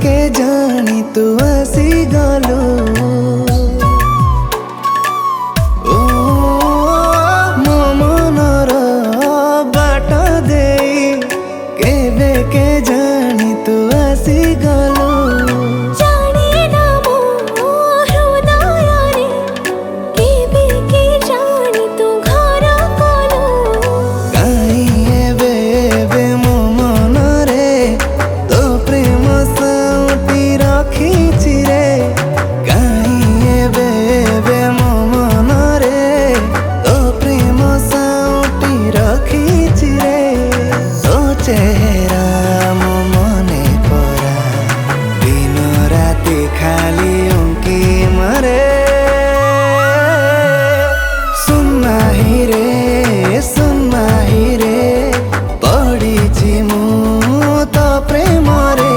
के जानी तू आसी गलु ओ मो मनर बाट दे केबे के जानी तू आसी गलु चेहरा मो मने परा दिन राति खाली उनकी मरे सुन माही रे पड़ी छि मु तो प्रेम रे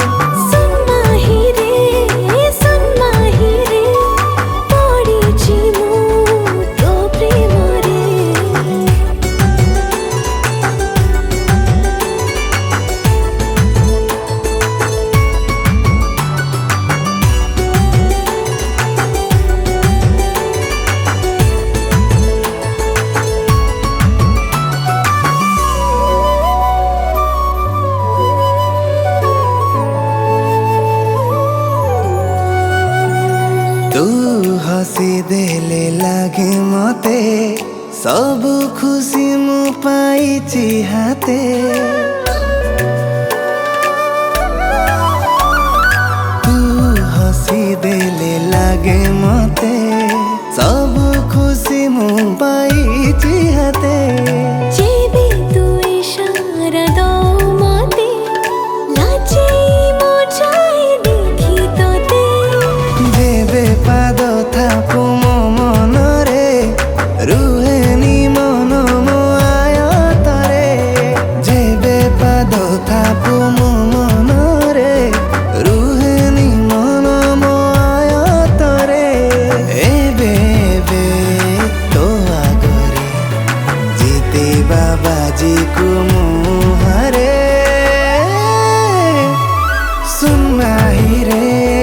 तू हसी देले लागे मते सब खुशी मु पाइछि हाते तू हसी देले लागे मते सब खुशी मु पाइछि हाते पाद थापु मो मन रे रुहेनी मन मो आयतरे जेबे पाद थापु मो मन रे रुहेनी मन मो आयतरे एबे तो आगरे जीते बाबाजी को मुहारे सुन माही रे